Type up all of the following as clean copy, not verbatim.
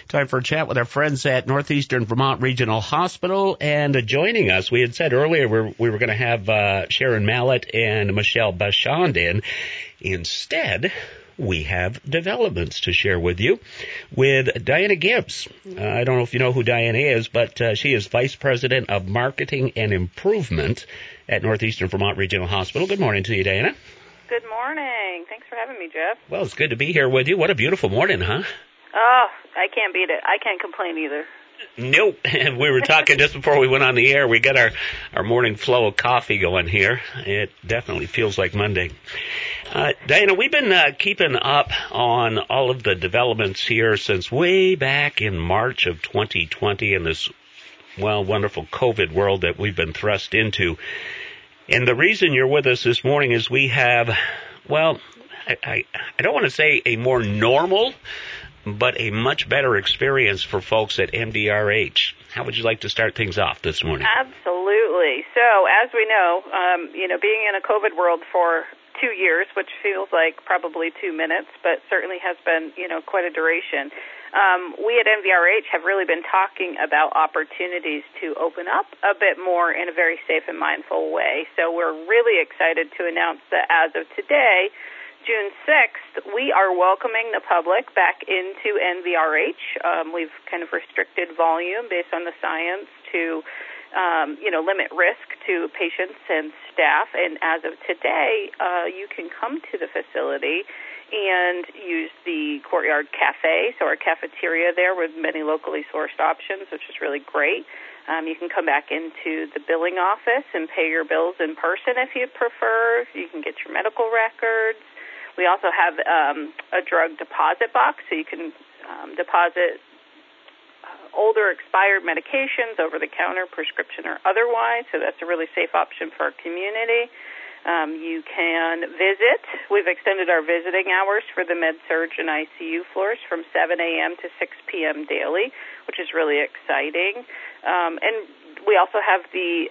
Time for a chat with our friends at Northeastern Vermont Regional Hospital. And joining us, we had said earlier we were going to have Sharon Mallett and Michelle Bachand in. Instead, we have developments to share with you with Diana Gibbs. I don't know if you know who Diana is, but she is Vice President of Marketing and Improvement at Northeastern Vermont Regional Hospital. Good morning to you, Diana. Good morning. Thanks for having me, Jeff. Well, it's good to be here with you. What a beautiful morning, huh? Oh, I can't beat it. I can't complain either. Nope. We were talking just before we went on the air. We got our morning flow of coffee going here. It definitely feels like Monday. Diana, we've been keeping up on all of the developments here since way back in March of 2020 in this, wonderful COVID world that we've been thrust into. And the reason you're with us this morning is we have, I don't want to say a more normal, but a much better experience for folks at MVRH. How would you like to start things off this morning? Absolutely. So, as we know, being in a COVID world for 2 years, which feels like probably 2 minutes, but certainly has been, quite a duration. We at MVRH have really been talking about opportunities to open up a bit more in a very safe and mindful way. So we're really excited to announce that as of today, June 6th, we are welcoming the public back into NVRH. We've kind of restricted volume based on the science to, limit risk to patients and staff. And as of today, you can come to the facility and use the Courtyard Cafe, so our cafeteria there with many locally sourced options, which is really great. You can come back into the billing office and pay your bills in person if you prefer. You can get your medical records. We also have a drug deposit box, so you can deposit older expired medications over the counter, prescription or otherwise, so that's a really safe option for our community. You can visit. We've extended our visiting hours for the med-surg and ICU floors from 7 a.m. to 6 p.m. daily, which is really exciting. And we also have the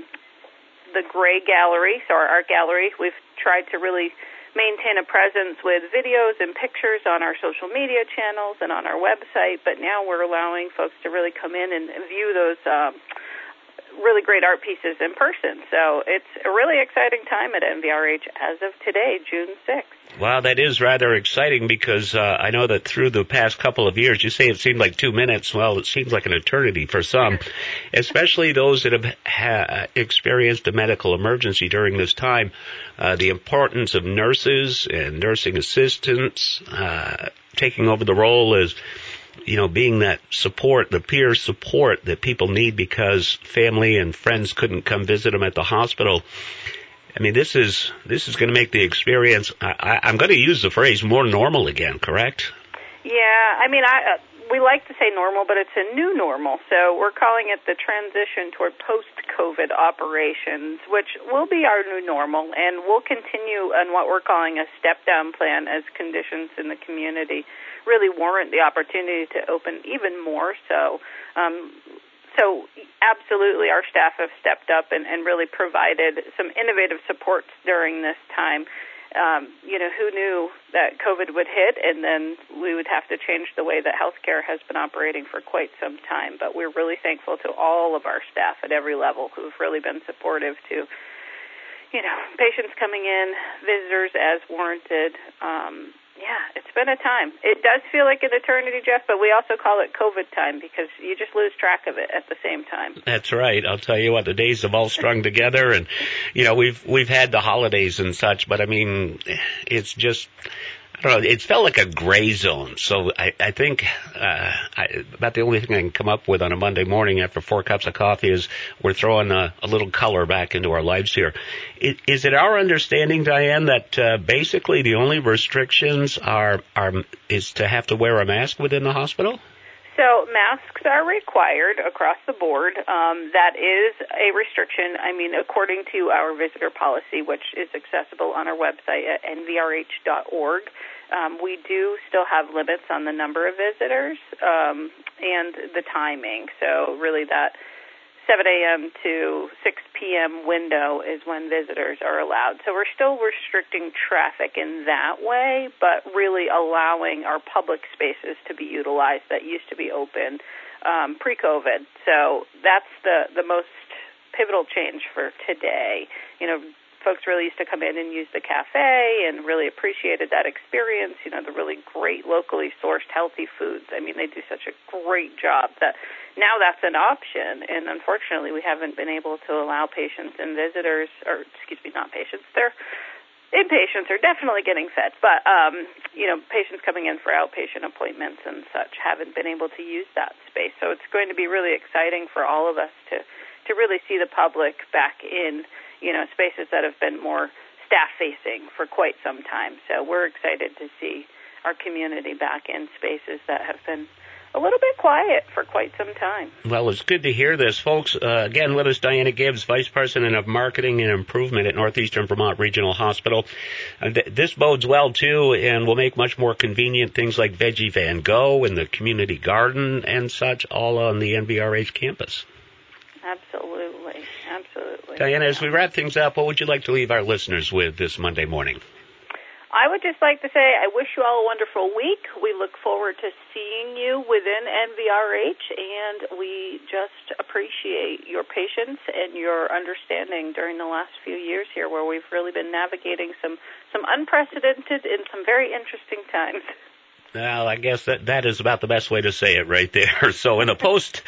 Gray Gallery, so our art gallery. We've tried to really maintain a presence with videos and pictures on our social media channels and on our website, but now we're allowing folks to really come in and view those really great art pieces in person. So it's a really exciting time at MVRH as of today, June 6th. Wow, that is rather exciting because I know that through the past couple of years, you say it seemed like 2 minutes. Well, it seems like an eternity for some, especially those that have experienced a medical emergency during this time. The importance of nurses and nursing assistants taking over the role as being that support, the peer support that people need because family and friends couldn't come visit them at the hospital. I mean, this is going to make the experience, I'm going to use the phrase, more normal again, correct? Yeah, I mean, we like to say normal, but it's a new normal. So we're calling it the transition toward post-COVID operations, which will be our new normal, and we'll continue on what we're calling a step-down plan as conditions in the community really warrant the opportunity to open even more so. So absolutely our staff have stepped up and really provided some innovative supports during this time. Who knew that COVID would hit and then we would have to change the way that healthcare has been operating for quite some time. But we're really thankful to all of our staff at every level who've really been supportive to, patients coming in, visitors as warranted. It's been a time. It does feel like an eternity, Jeff, but we also call it COVID time because you just lose track of it at the same time. That's right. I'll tell you what, the days have all strung together, and we've had the holidays and such, but I mean, it's just, I don't know, it's felt like a gray zone. So I think about the only thing I can come up with on a Monday morning after 4 cups of coffee is we're throwing a little color back into our lives here. Is it our understanding, Diane, that basically the only restrictions is to have to wear a mask within the hospital? So masks are required across the board. That is a restriction. I mean, according to our visitor policy, which is accessible on our website at nvrh.org, we do still have limits on the number of visitors and the timing. So really that 7 a.m. to 6 p.m. window is when visitors are allowed. So we're still restricting traffic in that way, but really allowing our public spaces to be utilized that used to be open pre-COVID. So that's the most pivotal change for today. You know, folks really used to come in and use the cafe and really appreciated that experience, you know, the really great locally sourced healthy foods. I mean, they do such a great job that now that's an option. And unfortunately, we haven't been able to allow patients and visitors, or excuse me, not patients, they're inpatients are definitely getting fed, but, you know, patients coming in for outpatient appointments and such haven't been able to use that space. So it's going to be really exciting for all of us to really see the public back in, you know, spaces that have been more staff-facing for quite some time. So we're excited to see our community back in spaces that have been a little bit quiet for quite some time. Well, it's good to hear this. Folks, again, with us, Diana Gibbs, Vice President of Marketing and Improvement at Northeastern Vermont Regional Hospital. This bodes well, too, and will make much more convenient things like Veggie Van Go and the community garden and such, all on the NVRH campus. Absolutely. Diana, as we wrap things up, what would you like to leave our listeners with this Monday morning? I would just like to say I wish you all a wonderful week. We look forward to seeing you within NVRH, and we just appreciate your patience and your understanding during the last few years here, where we've really been navigating some unprecedented and some very interesting times. Well, I guess that is about the best way to say it right there. So in a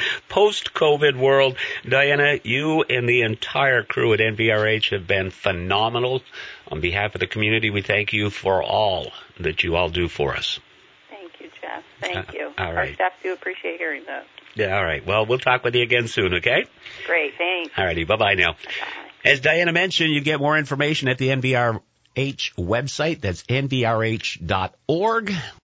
post-COVID world, Diana, you and the entire crew at NVRH have been phenomenal. On behalf of the community, we thank you for all that you all do for us. Thank you, Jeff. Thank you. All right. Our staff do appreciate hearing that. Yeah, all right. Well, we'll talk with you again soon, okay? Great, thanks. All righty, bye-bye now. Bye. As Diana mentioned, you get more information at the NVRH website. That's nvrh.org.